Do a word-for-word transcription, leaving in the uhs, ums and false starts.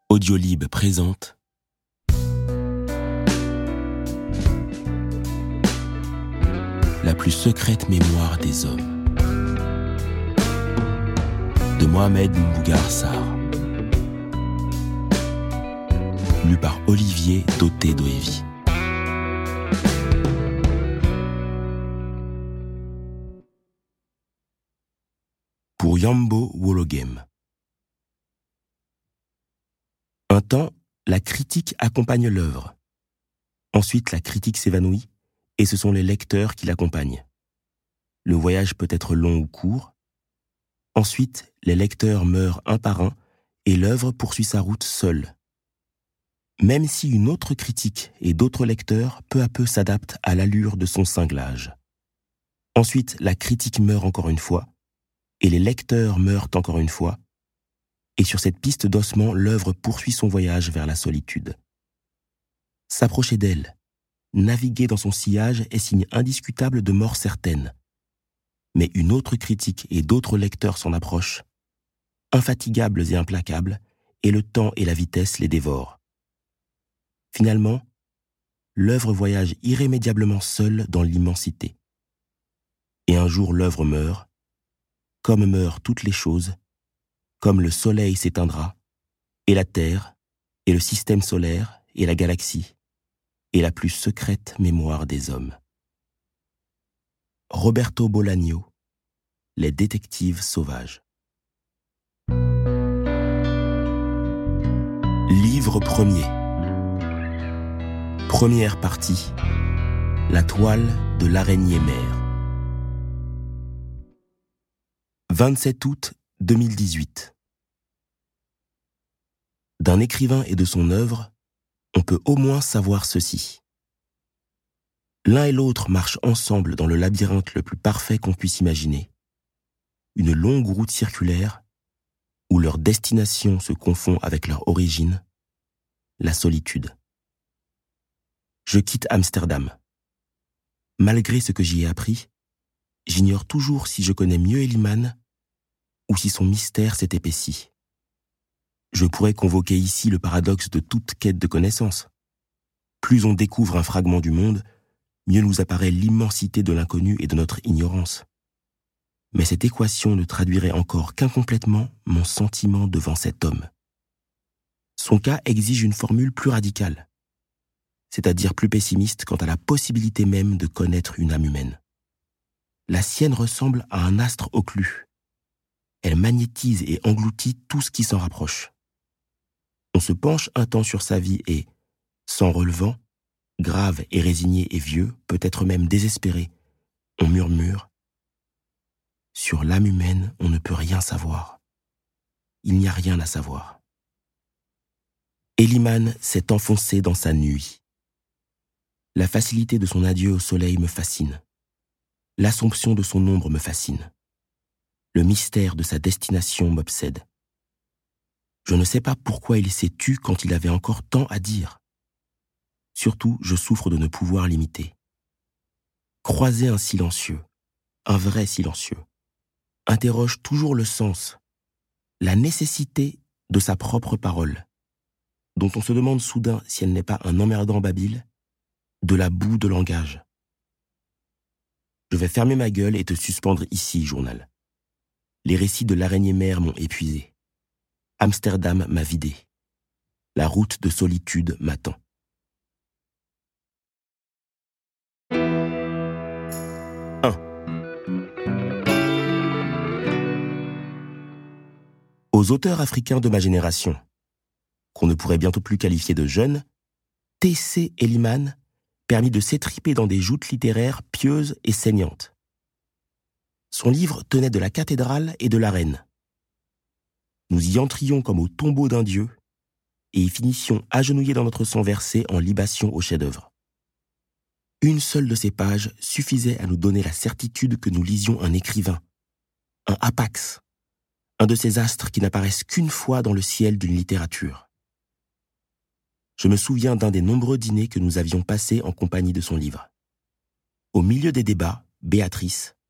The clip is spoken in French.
Audiolib présente La plus secrète mémoire des hommes de Mohamed Mbougar Sarr, lu par Olivier Doté-Doévi. Pour Yambo Wologem. Un temps, la critique accompagne l'œuvre. Ensuite, la critique s'évanouit et ce sont les lecteurs qui l'accompagnent. Le voyage peut être long ou court. Ensuite, les lecteurs meurent un par un et l'œuvre poursuit sa route seule. Même si une autre critique et d'autres lecteurs peu à peu s'adaptent à l'allure de son cinglage. Ensuite, la critique meurt encore une fois et les lecteurs meurent encore une fois. Et sur cette piste d'ossement, l'œuvre poursuit son voyage vers la solitude. S'approcher d'elle, naviguer dans son sillage est signe indiscutable de mort certaine. Mais une autre critique et d'autres lecteurs s'en approchent, infatigables et implacables, et le temps et la vitesse les dévorent. Finalement, l'œuvre voyage irrémédiablement seule dans l'immensité. Et un jour l'œuvre meurt, comme meurent toutes les choses, comme le soleil s'éteindra, et la Terre, et le système solaire, et la galaxie, et la plus secrète mémoire des hommes. Roberto Bolaño, Les détectives sauvages. Livre premier. Première partie. La toile de l'araignée mère. vingt-sept août deux mille dix-huit. D'un écrivain et de son œuvre, on peut au moins savoir ceci. L'un et l'autre marchent ensemble dans le labyrinthe le plus parfait qu'on puisse imaginer. Une longue route circulaire où leur destination se confond avec leur origine, la solitude. Je quitte Amsterdam. Malgré ce que j'y ai appris, j'ignore toujours si je connais mieux Eliman ou si son mystère s'est épaissi. Je pourrais convoquer ici le paradoxe de toute quête de connaissance. Plus on découvre un fragment du monde, mieux nous apparaît l'immensité de l'inconnu et de notre ignorance. Mais cette équation ne traduirait encore qu'incomplètement mon sentiment devant cet homme. Son cas exige une formule plus radicale, c'est-à-dire plus pessimiste quant à la possibilité même de connaître une âme humaine. La sienne ressemble à un astre occlus. Elle magnétise et engloutit tout ce qui s'en rapproche. On se penche un temps sur sa vie et, s'en relevant, grave et résigné et vieux, peut-être même désespéré, on murmure « Sur l'âme humaine, on ne peut rien savoir. Il n'y a rien à savoir. » Eliman s'est enfoncé dans sa nuit. La facilité de son adieu au soleil me fascine. L'assomption de son ombre me fascine. Le mystère de sa destination m'obsède. Je ne sais pas pourquoi il s'est tu quand il avait encore tant à dire. Surtout, je souffre de ne pouvoir l'imiter. Croiser un silencieux, un vrai silencieux, interroge toujours le sens, la nécessité de sa propre parole, dont on se demande soudain si elle n'est pas un emmerdant babil, de la boue de langage. Je vais fermer ma gueule et te suspendre ici, journal. Les récits de l'araignée mère m'ont épuisé. Amsterdam m'a vidé. La route de solitude m'attend. un. Aux auteurs africains de ma génération, qu'on ne pourrait bientôt plus qualifier de jeunes, T C Eliman permit de s'étriper dans des joutes littéraires pieuses et saignantes. Son livre tenait de la cathédrale et de l'arène. Nous y entrions comme au tombeau d'un dieu et y finissions agenouillés dans notre sang versé en libation au chef-d'œuvre. Une seule de ces pages suffisait à nous donner la certitude que nous lisions un écrivain, un hapax, un de ces astres qui n'apparaissent qu'une fois dans le ciel d'une littérature. Je me souviens d'un des nombreux dîners que nous avions passés en compagnie de son livre. Au milieu des débats, Béatrice,